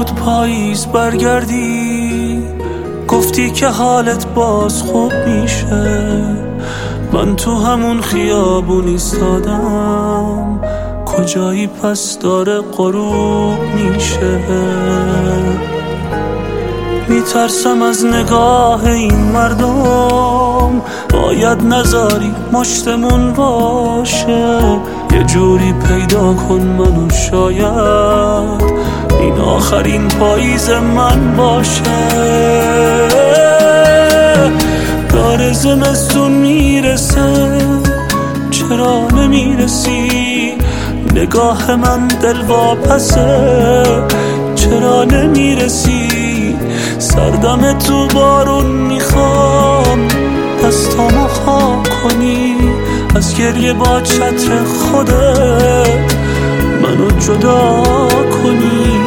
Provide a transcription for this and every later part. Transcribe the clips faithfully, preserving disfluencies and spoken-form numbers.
بود پاییز برگردی، گفتی که حالت باز خوب میشه. من تو همون خیابون ایستادم، کجایی پس داره غروب میشه. میترسم از نگاه این مردم، باید نذاری مشتمون باشه. یه جوری پیدا کن منو، شاید این آخرین پاییز من باشه. داره زمستون میرسه، چرا نمیرسی؟ نگاه من دلواپسه، چرا نمیرسی؟ سردم تو بارون میخوام، دستامو خاک کنی، از گریه با چتر خودت منو جدا کنی.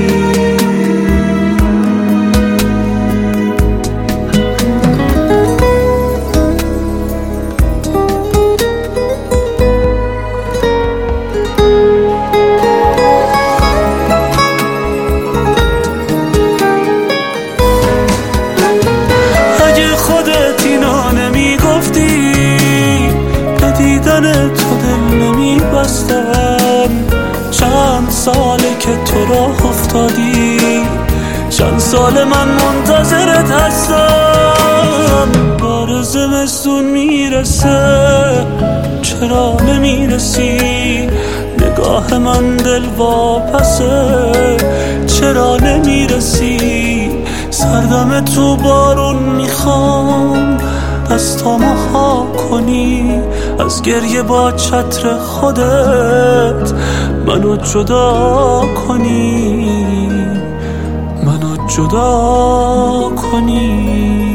تو دل نمی بستم، چند ساله که تو راه افتادی، چند سال من منتظرت هستم. بار زمستون میرسه، چرا نمیرسی؟ نگاه من دل واپسه، چرا نمیرسی؟ سردم تو بارون میخوام، دستامو خاک کنی، از گریه با چتر خودت منو جدا کنی، منو جدا کنی.